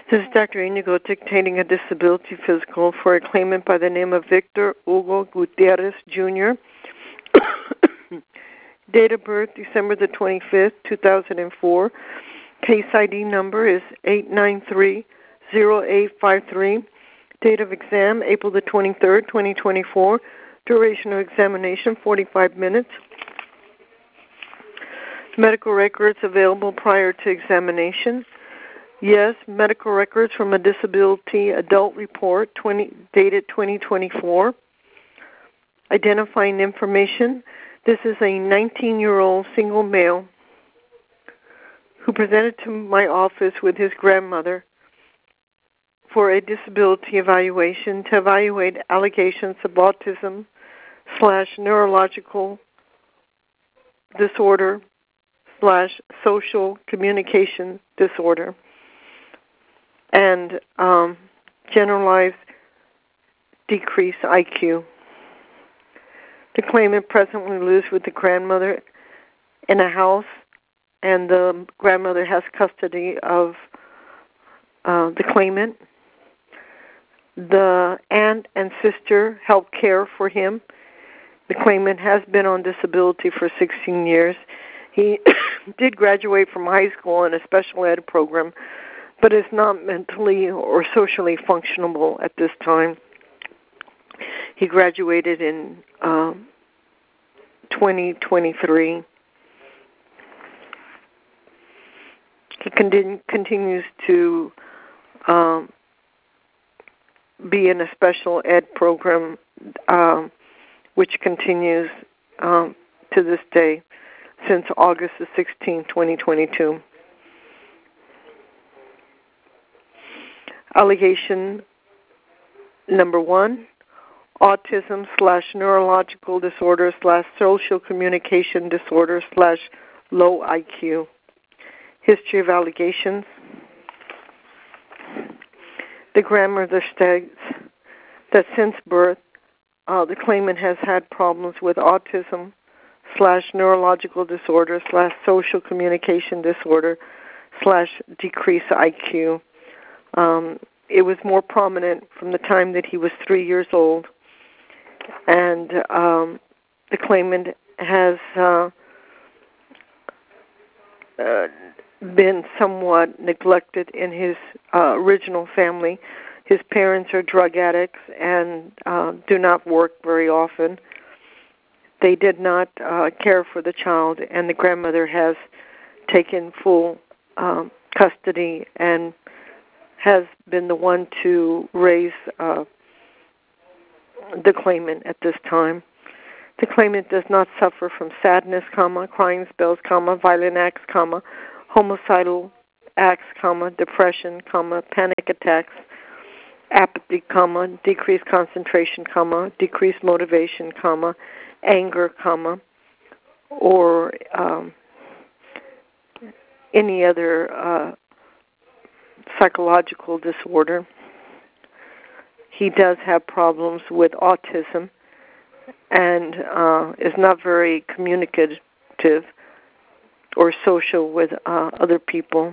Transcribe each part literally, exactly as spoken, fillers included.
This is Doctor Inigo dictating a disability physical for a claimant by the name of Victor Hugo Gutierrez, Junior Date of birth, December the twenty-fifth, two thousand four. Case I D number is eight nine three zero eight five three. Date of exam, April the twenty-third, twenty twenty-four. Duration of examination, forty-five minutes. Medical records available prior to examination. Yes, medical records from a disability adult report twenty, dated twenty twenty-four. Identifying information. This is a nineteen-year-old single male who presented to my office with his grandmother for a disability evaluation to evaluate allegations of autism slash neurological disorder slash social communication disorder and um, generalized decreased I Q. The claimant presently lives with the grandmother in a house, and the grandmother has custody of uh, the claimant. The aunt and sister help care for him. The claimant has been on disability for sixteen years. He did graduate from high school in a special ed program, but is not mentally or socially functionable at this time. He graduated in um, twenty twenty-three. He continu- continues to um, be in a special ed program, um, which continues um, to this day since August the sixteenth, twenty twenty-two. Allegation number one, autism slash neurological disorder slash social communication disorder slash low I Q. History of allegations. The grandmother states that since birth, uh, the claimant has had problems with autism slash neurological disorder slash social communication disorder slash decreased I Q. Um, it was more prominent from the time that he was three years old, and um, the claimant has uh, uh, been somewhat neglected in his uh, original family. His parents are drug addicts and uh, do not work very often. They did not uh, care for the child, and the grandmother has taken full um, custody and has been the one to raise uh, the claimant at this time. The claimant does not suffer from sadness, comma, crying spells, comma, violent acts, comma, homicidal acts, comma, depression, comma, panic attacks, apathy, comma, decreased concentration, comma, decreased motivation, comma, anger, comma, or um, any other uh, psychological disorder. He does have problems with autism and uh, is not very communicative or social with uh, other people.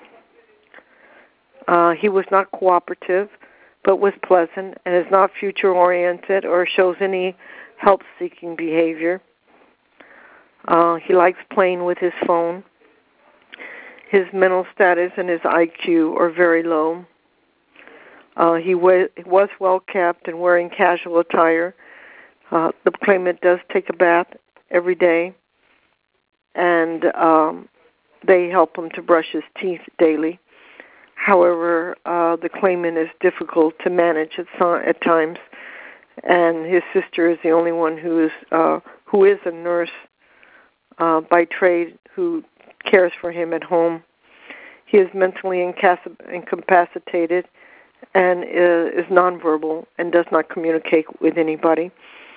Uh, he was not cooperative, but was pleasant and is not future-oriented or shows any help-seeking behavior. Uh, he likes playing with his phone. His mental status and his I Q are very low. Uh, he wa- was well-kept and wearing casual attire. Uh, the claimant does take a bath every day, and um, they help him to brush his teeth daily. However, uh, the claimant is difficult to manage at, so- at times, and his sister is the only one who is uh, who is a nurse uh, by trade who cares for him at home. He is mentally incas- incapacitated and is, is nonverbal and does not communicate with anybody.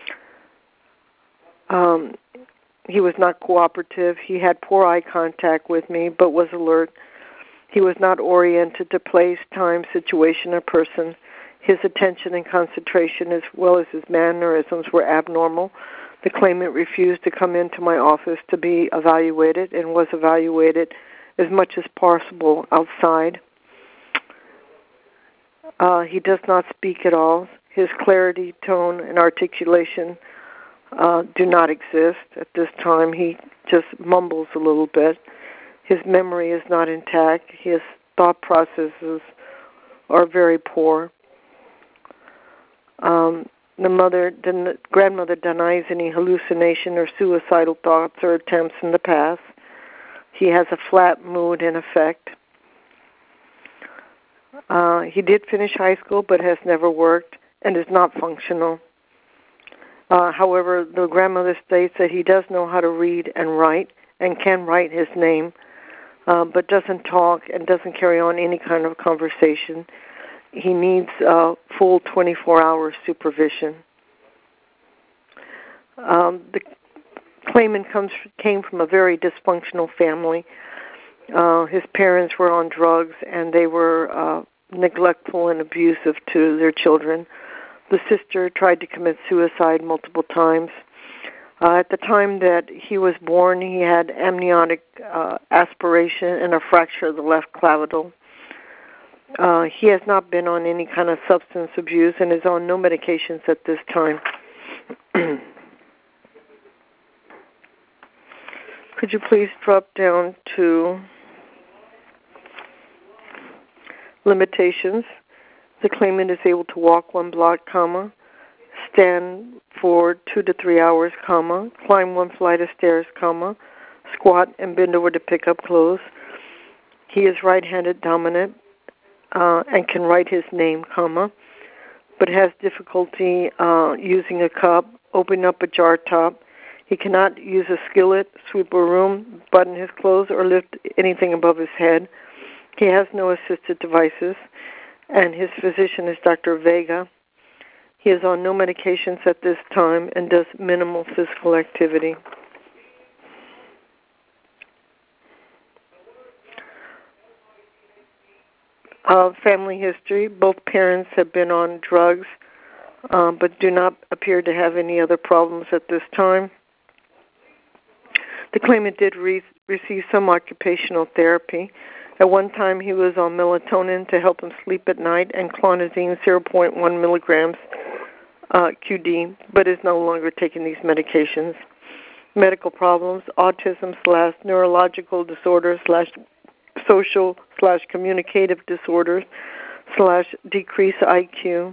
Um, he was not cooperative. He had poor eye contact with me, but was alert. He was not oriented to place, time, situation, or person. His attention and concentration, as well as his mannerisms, were abnormal. The claimant refused to come into my office to be evaluated and was evaluated as much as possible outside. Uh, he does not speak at all. His clarity, tone, and articulation uh, do not exist at this time. He just mumbles a little bit. His memory is not intact. His thought processes are very poor. Um, the mother, the grandmother denies any hallucination or suicidal thoughts or attempts in the past. He has a flat mood in effect. Uh, he did finish high school but has never worked and is not functional. Uh, however, the grandmother states that he does know how to read and write and can write his name, uh, but doesn't talk and doesn't carry on any kind of conversation. He needs uh, full twenty-four hour supervision. Um, the claimant comes came from a very dysfunctional family. Uh, his parents were on drugs, and they were uh, neglectful and abusive to their children. The sister tried to commit suicide multiple times. Uh, at the time that he was born, he had amniotic uh, aspiration and a fracture of the left clavicle. Uh, he has not been on any kind of substance abuse and is on no medications at this time. Could you please drop down to limitations? The claimant is able to walk one block, comma, stand for two to three hours, comma, climb one flight of stairs, comma, squat and bend over to pick up clothes. He is right-handed dominant uh, and can write his name, comma, but has difficulty uh, using a cup, opening up a jar top. He cannot use a skillet, sweep a room, button his clothes, or lift anything above his head. He has no assisted devices, and his physician is Doctor Vega. He is on no medications at this time and does minimal physical activity. Uh, family history. Both parents have been on drugs, um, but do not appear to have any other problems at this time. The claimant did re- receive some occupational therapy. At one time, he was on melatonin to help him sleep at night and clonazine zero point one milligrams uh, Q D, but is no longer taking these medications. Medical problems, autism slash neurological disorders slash social slash communicative disorders slash decreased I Q,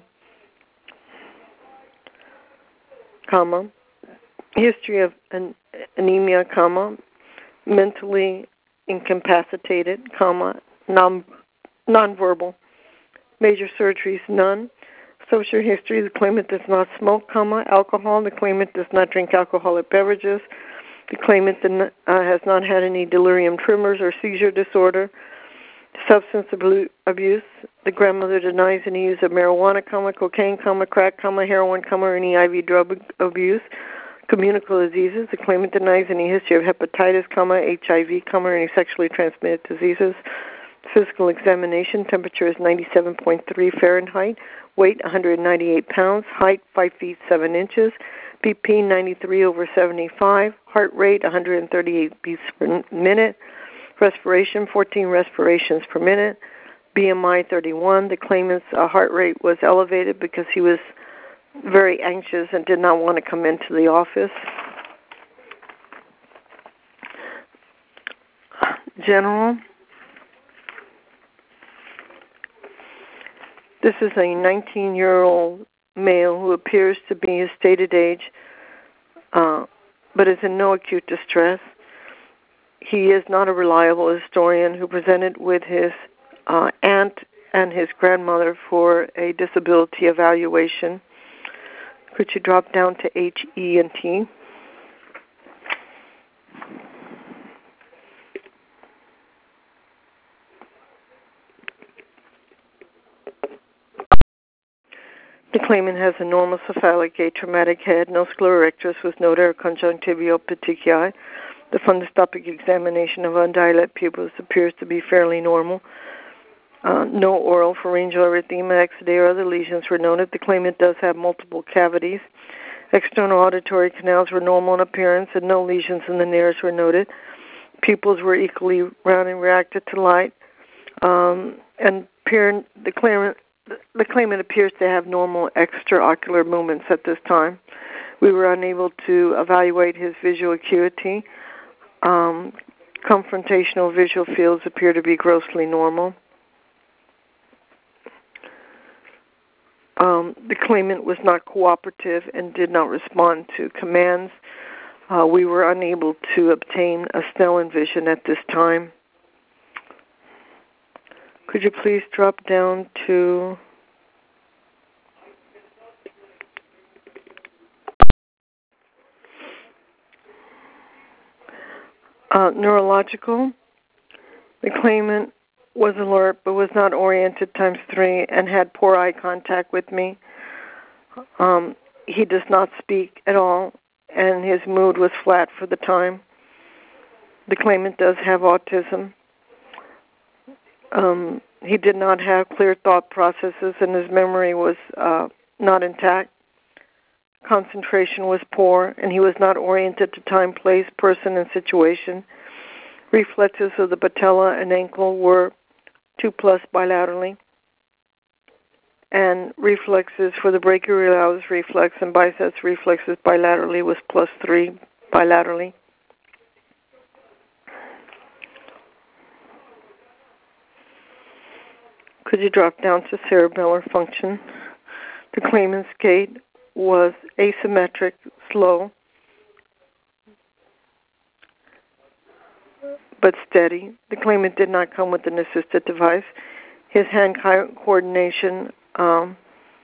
comma, history of an anemia, comma, mentally incapacitated, comma, non nonverbal, major surgeries, none. Social history, the claimant does not smoke, comma, alcohol. The claimant does not drink alcoholic beverages. The claimant uh, has not had any delirium tremors or seizure disorder. Substance abuse, the grandmother denies any use of marijuana, comma, cocaine, comma, crack, comma, heroin, comma, or any I V drug abuse. Communicable diseases, the claimant denies any history of hepatitis, comma, H I V, comma, or any sexually transmitted diseases. Physical examination, temperature is ninety-seven point three Fahrenheit, weight one hundred ninety-eight pounds, height five feet seven inches, B P ninety-three over seventy-five, heart rate one hundred thirty-eight beats per minute, respiration fourteen respirations per minute, B M I thirty-one. The claimant's uh, heart rate was elevated because he was very anxious and did not want to come into the office. General. This is a nineteen-year-old male who appears to be his stated age, uh, but is in no acute distress. He is not a reliable historian who presented with his uh, aunt and his grandmother for a disability evaluation. Could you drop down to H, E, and T? The claimant has a normal cephalic atraumatic head, no sclerorectus with no conjunctival petechiae. The fundoscopic examination of undilated pupils appears to be fairly normal. Uh, no oral pharyngeal erythema, exudae, or other lesions were noted. The claimant does have multiple cavities. External auditory canals were normal in appearance, and no lesions in the nares were noted. Pupils were equally round and reacted to light. Um, and peer, the claimant the claimant appears to have normal extraocular movements at this time. We were unable to evaluate his visual acuity. Um, confrontational visual fields appear to be grossly normal. Um, the claimant was not cooperative and did not respond to commands. Uh, we were unable to obtain a Snellen vision at this time. Could you please drop down to uh, neurological? The claimant was alert but was not oriented times three and had poor eye contact with me. Um, he does not speak at all, and his mood was flat for the time. The claimant does have autism. Um, he did not have clear thought processes, and his memory was uh, not intact. Concentration was poor, and he was not oriented to time, place, person, and situation. Reflexes of the patella and ankle were two plus bilaterally, and reflexes for the brachioradialis reflex and biceps reflexes bilaterally was plus three bilaterally. Could you drop down to cerebellar function? The claimant's gait was asymmetric, slow, but steady. The claimant did not come with an assisted device. His hand coordination um,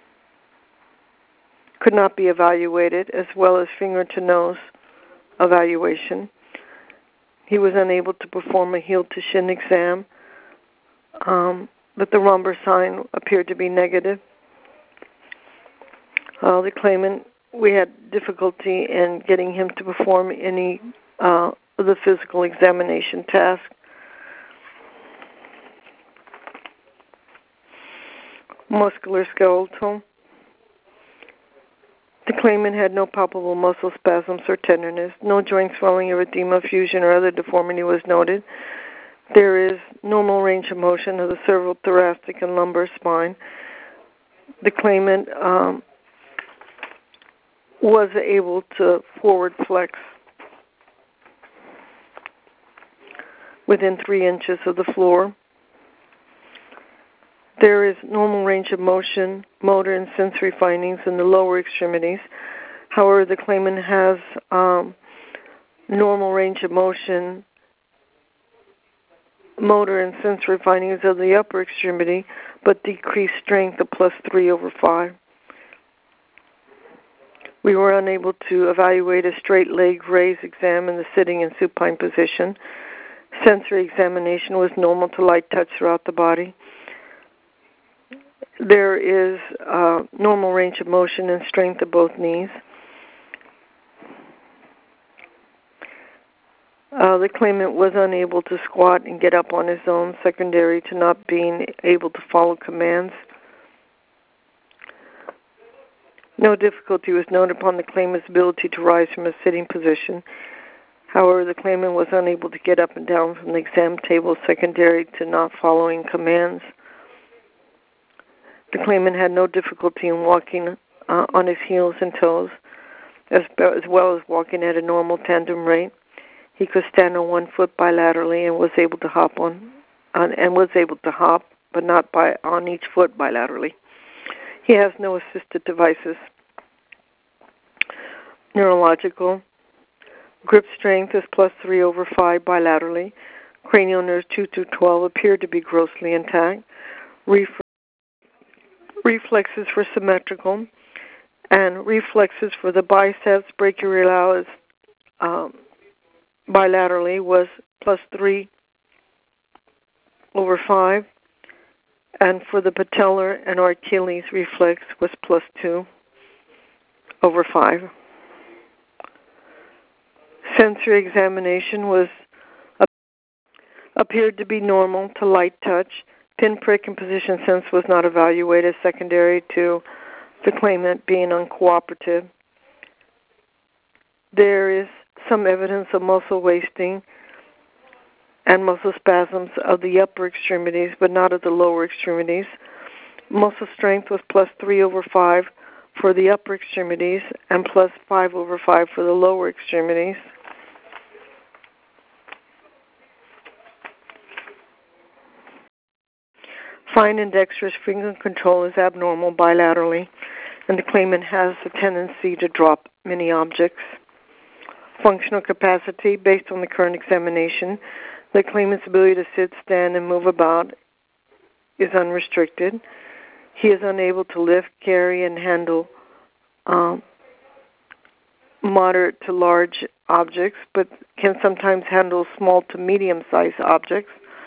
could not be evaluated, as well as finger-to-nose evaluation. He was unable to perform a heel-to-shin exam, um, but the Romber sign appeared to be negative. Uh, the claimant, we had difficulty in getting him to perform any uh, of the physical examination tasks. Musculoskeletal. The claimant had no palpable muscle spasms or tenderness. No joint swelling, erythema, fusion, or other deformity was noted. There is normal range of motion of the cervical, thoracic, and lumbar spine. The claimant um, was able to forward flex within three inches of the floor. There is normal range of motion, motor, and sensory findings in the lower extremities. However, the claimant has um, normal range of motion, motor, and sensory findings of the upper extremity, but decreased strength of plus three over five. We were unable to evaluate a straight leg raise exam in the sitting and supine position. Sensory examination was normal to light touch throughout the body. There is uh, normal range of motion and strength of both knees. Uh, the claimant was unable to squat and get up on his own, secondary to not being able to follow commands. No difficulty was noted upon the claimant's ability to rise from a sitting position. However, the claimant was unable to get up and down from the exam table, secondary to not following commands. The claimant had no difficulty in walking uh, on his heels and toes, as, as well as walking at a normal tandem rate. He could stand on one foot bilaterally and was able to hop on, on and was able to hop, but not by on each foot bilaterally. He has no assisted devices. Neurological. Grip strength is plus three over five bilaterally. Cranial nerves two through twelve appear to be grossly intact. Reflex Reflexes for symmetrical, and reflexes for the biceps brachioradialis um, bilaterally was plus three over five, and for the patellar and Achilles reflex was plus two over five. Sensory examination was uh, appeared to be normal to light touch. Pinprick and position sense was not evaluated, secondary to the claimant being uncooperative. There is some evidence of muscle wasting and muscle spasms of the upper extremities, but not of the lower extremities. Muscle strength was plus three over five for the upper extremities and plus five over five for the lower extremities. Fine and dexterous finger control is abnormal bilaterally, and the claimant has a tendency to drop many objects. Functional capacity, based on the current examination, the claimant's ability to sit, stand, and move about is unrestricted. He is unable to lift, carry, and handle um, moderate to large objects, but can sometimes handle small to medium-sized objects.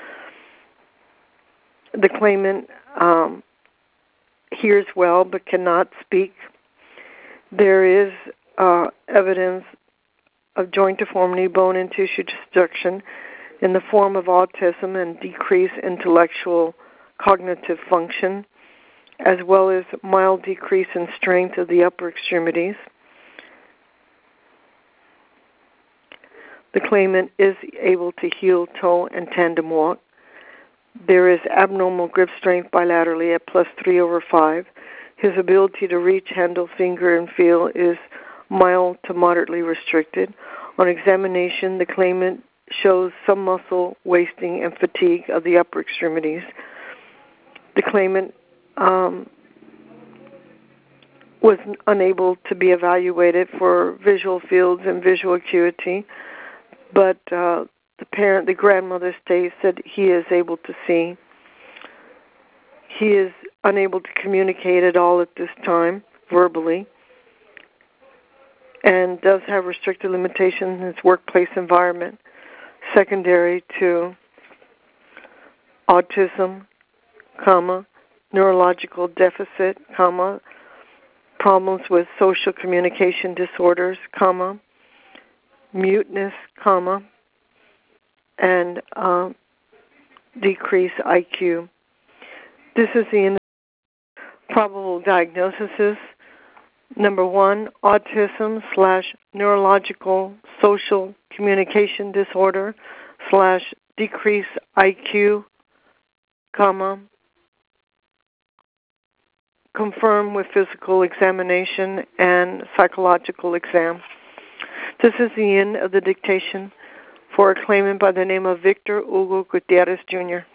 The claimant um, hears well but cannot speak. There is uh, evidence of joint deformity, bone and tissue destruction in the form of autism and decreased intellectual cognitive function, as well as mild decrease in strength of the upper extremities. The claimant is able to heel, toe, and tandem walk. There is abnormal grip strength bilaterally at plus three over five. His ability to reach, handle, finger, and feel is mild to moderately restricted. On examination, the claimant shows some muscle wasting and fatigue of the upper extremities. The claimant um, was unable to be evaluated for visual fields and visual acuity, but uh, the parent, the grandmother states that he is able to see. He is unable to communicate at all at this time, verbally, and does have restricted limitations in his workplace environment, secondary to autism, comma, neurological deficit, comma, problems with social communication disorders, comma, muteness, comma, and uh, decreased I Q. This is the probable diagnoses. Number one, autism slash neurological social communication disorder slash decreased I Q, comma, confirmed with physical examination and psychological exam. This is the end of the dictation for a claimant by the name of Victor Hugo Gutierrez, Junior